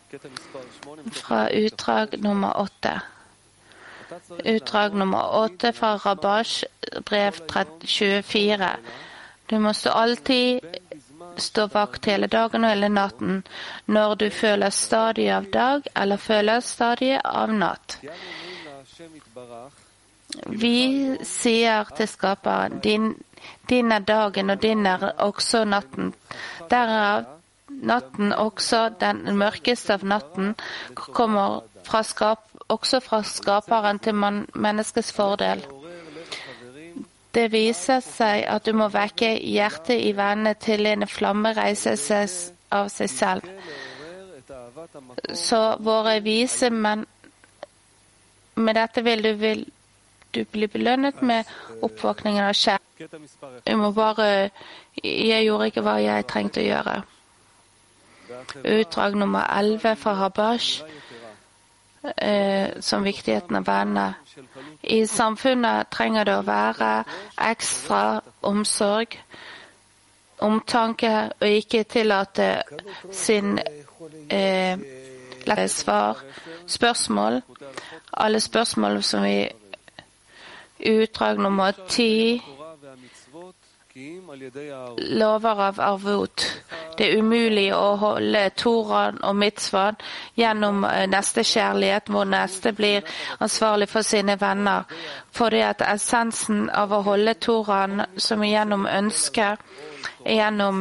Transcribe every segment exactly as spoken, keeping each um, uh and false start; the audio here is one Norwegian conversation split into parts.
fra utdrag nummer åtte. Utdrag nummer åtte fra Rabash, brev tjuefire. Du må stå alltid stå vakt hele dagen og hele natten, når du føler stadig av dag eller føler stadig av natt. Vi sier til skaperen, din, din er dagen og din er også natten. Derav natten også, den mørkeste av natten, kommer fra skap, også fra skaperen til man, menneskets fordel. Det viser seg at du må vekke hjertet i vennene til en flamme reiser seg av seg selv. Så våre vise menn, med dette vil du, vil du bli belønnet med oppvåkningen av kjærlighet. Jeg må bare, jeg gjorde ikke hva jeg trengte å gjøre. Utdrag nummer elleve fra Rabash, eh, som viktigheten av venner. I samfunnet trenger det å være ekstra omsorg, omtanke, og ikke tillate sin eh, svar, spørsmål. Alle spørsmål som vi utdrag nummer ti, lover av arvot. Det er umulig å holde Toraen og mitzvaen gjennom nestekjærlighet, hvor neste blir ansvarlig for sine venner. Fordi at essensen av å holde Toraen som gjennom ønsker, gjennom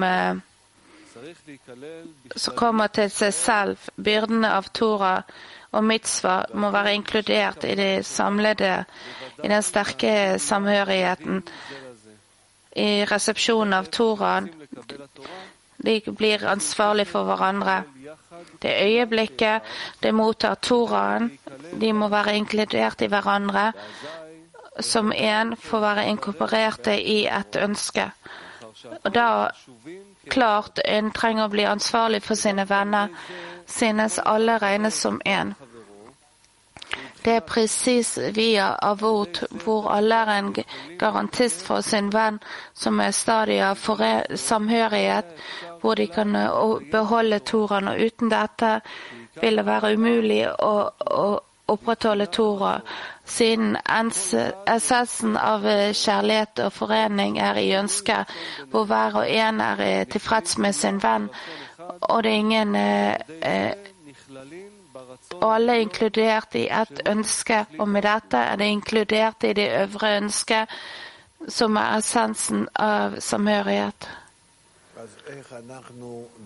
som kommer til seg selv, byrdene av Torah og mitzvah må være inkludert i det samlede, i den sterke samhørigheten, i resepsjonen av Toraen. De blir ansvarlig for hverandre. Det øyeblikket de mottar Toraen, de må være inkludert i hverandre, som en får være inkorporerte i et ønske. Og da klart en trenger å bli ansvarlig for sine venner, synes alle regnes som en. Det er presis via avot, hvor alle er en garantist for sin venn, som er stadig av samhørighet, hvor de kan beholde Toraen, og uten dette vil det være umulig å, å opprettholde Torah, siden essensen av kjærlighet og forening er i ønske, hvor hver og en er tilfreds med sin venn, og det er ingen eh, og alle er inkludert i et ønske, og med dette er det inkludert i det øvre ønsket, som er essensen av samhørighet.